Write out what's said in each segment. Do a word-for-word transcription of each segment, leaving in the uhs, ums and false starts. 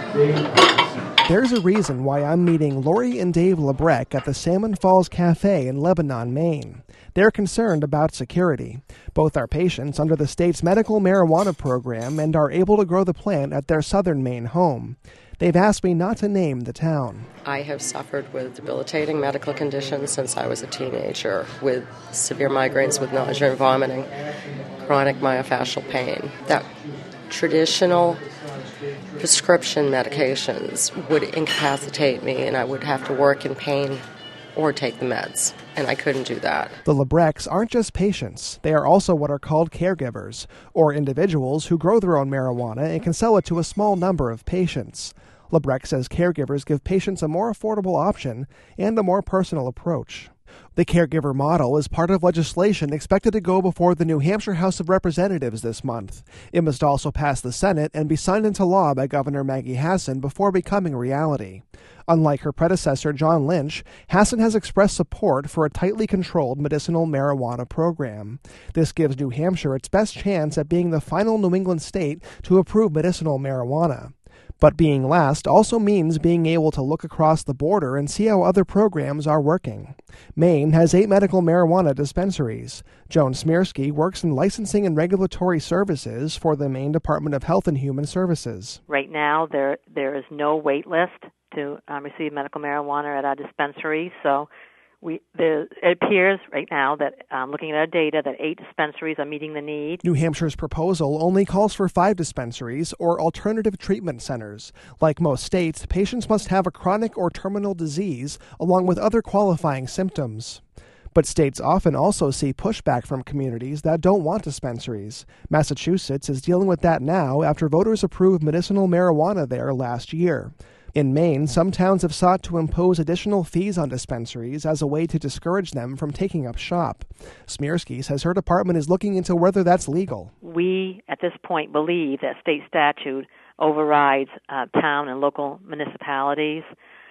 There's a reason why I'm meeting Lori and Dave Labreck at the Salmon Falls Cafe in Lebanon, Maine. They're concerned about security. Both are patients under the state's medical marijuana program and are able to grow the plant at their southern Maine home. They've asked me not to name the town. I have suffered with debilitating medical conditions since I was a teenager, with severe migraines with nausea and vomiting, chronic myofascial pain. That traditional prescription medications would incapacitate me, and I would have to work in pain or take the meds, and I couldn't do that. The Labrecks aren't just patients. They are also what are called caregivers, or individuals who grow their own marijuana and can sell it to a small number of patients. Labreck says caregivers give patients a more affordable option and a more personal approach. The caregiver model is part of legislation expected to go before the New Hampshire House of Representatives this month. It must also pass the Senate and be signed into law by Governor Maggie Hassan before becoming reality. Unlike her predecessor, John Lynch, Hassan has expressed support for a tightly controlled medicinal marijuana program. This gives New Hampshire its best chance at being the final New England state to approve medicinal marijuana. But being last also means being able to look across the border and see how other programs are working. Maine has eight medical marijuana dispensaries. Joan Smirsky works in licensing and regulatory services for the Maine Department of Health and Human Services. Right now, there there is no wait list to um, receive medical marijuana at our dispensary, so We, there, it appears right now that, um, looking at our data, that eight dispensaries are meeting the need. New Hampshire's proposal only calls for five dispensaries or alternative treatment centers. Like most states, patients must have a chronic or terminal disease along with other qualifying symptoms. But states often also see pushback from communities that don't want dispensaries. Massachusetts is dealing with that now after voters approved medicinal marijuana there last year. In Maine, some towns have sought to impose additional fees on dispensaries as a way to discourage them from taking up shop. Smirsky says her department is looking into whether that's legal. We, at this point, believe that state statute overrides uh, town and local municipalities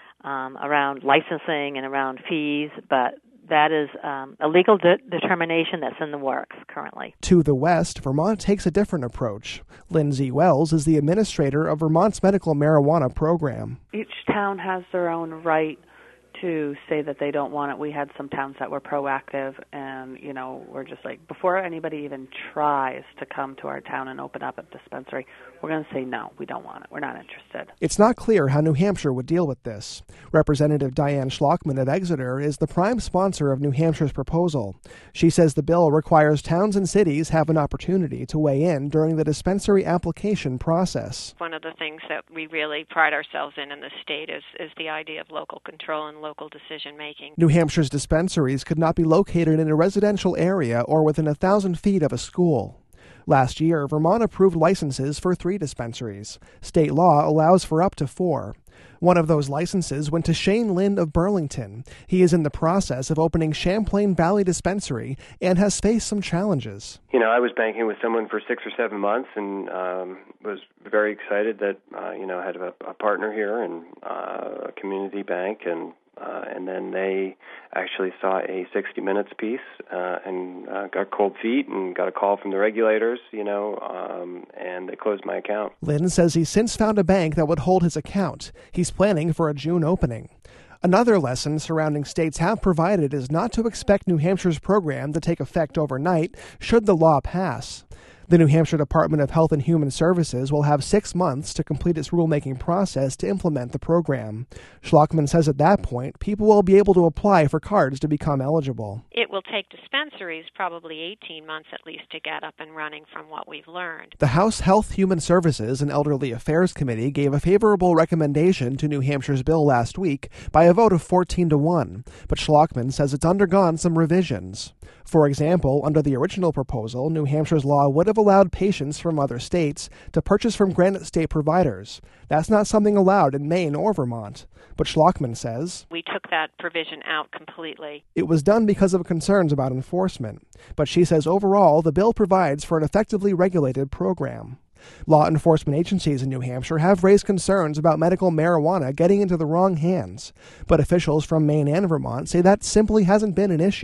um, around licensing and around fees, but that is um, a legal de- determination that's in the works currently. To the west, Vermont takes a different approach. Lindsay Wells is the administrator of Vermont's medical marijuana program. Each town has their own right to say that they don't want it. We had some towns that were proactive, and, you know, we're just like, before anybody even tries to come to our town and open up a dispensary, we're going to say, no, we don't want it. We're not interested. It's not clear how New Hampshire would deal with this. Representative Diane Schlockman of Exeter is the prime sponsor of New Hampshire's proposal. She says the bill requires towns and cities have an opportunity to weigh in during the dispensary application process. One of the things that we really pride ourselves in in the state is, is the idea of local control and local decision-making. New Hampshire's dispensaries could not be located in a residential area or within a thousand feet of a school. Last year, Vermont approved licenses for three dispensaries. State law allows for up to four. One of those licenses went to Shane Lind of Burlington. He is in the process of opening Champlain Valley Dispensary and has faced some challenges. You know, I was banking with someone for six or seven months and um, was very excited that, uh, you know, I had a, a partner here and uh, a community bank, and Uh, and then they actually saw a sixty minutes piece uh, and uh, got cold feet and got a call from the regulators, you know, um, and they closed my account. Lynn says he's since found a bank that would hold his account. He's planning for a June opening. Another lesson surrounding states have provided is not to expect New Hampshire's program to take effect overnight should the law pass. The New Hampshire Department of Health and Human Services will have six months to complete its rulemaking process to implement the program. Schlockman says at that point, people will be able to apply for cards to become eligible. It will take dispensaries probably eighteen months at least to get up and running from what we've learned. The House Health, Human Services, and Elderly Affairs Committee gave a favorable recommendation to New Hampshire's bill last week by a vote of fourteen to one, but Schlockman says it's undergone some revisions. For example, under the original proposal, New Hampshire's law would have allowed patients from other states to purchase from Granite State providers. That's not something allowed in Maine or Vermont. But Schlockman says we took that provision out completely. It was done because of concerns about enforcement. But she says overall, the bill provides for an effectively regulated program. Law enforcement agencies in New Hampshire have raised concerns about medical marijuana getting into the wrong hands, but officials from Maine and Vermont say that simply hasn't been an issue.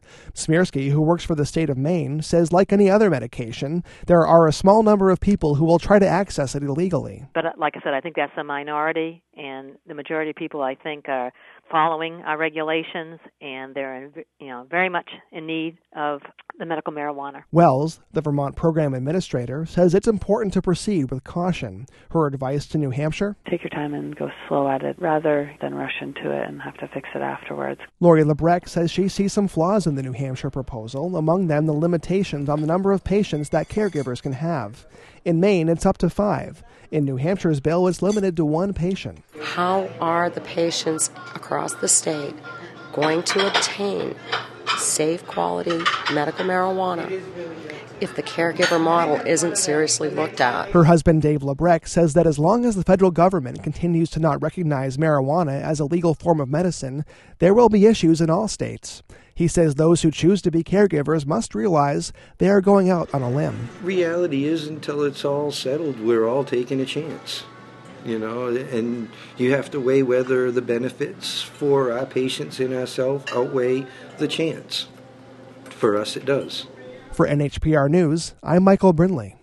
Smirsky, who works for the state of Maine, says like any other medication, there are a small number of people who will try to access it illegally. But like I said, I think that's a minority, and the majority of people, I think, are following our regulations, and they're, you know, very much in need of the medical marijuana. Wells, the Vermont program administrator, says it's important to proceed with caution. Her advice to New Hampshire? Take your time and go slow at it rather than rush into it and have to fix it afterwards. Lori Lebrecht says she sees some flaws in the New Hampshire proposal, among them the limitations on the number of patients that caregivers can have. In Maine, it's up to five. In New Hampshire's bill, it's limited to one patient. How are the patients across the state going to obtain safe, quality medical marijuana if the caregiver model isn't seriously looked at? Her husband, Dave Lebrecht, says that as long as the federal government continues to not recognize marijuana as a legal form of medicine, there will be issues in all states. He says those who choose to be caregivers must realize they are going out on a limb. Reality is, until it's all settled, we're all taking a chance. You know, and you have to weigh whether the benefits for our patients and ourselves outweigh the chance. For us, it does. For N H P R News, I'm Michael Brindley.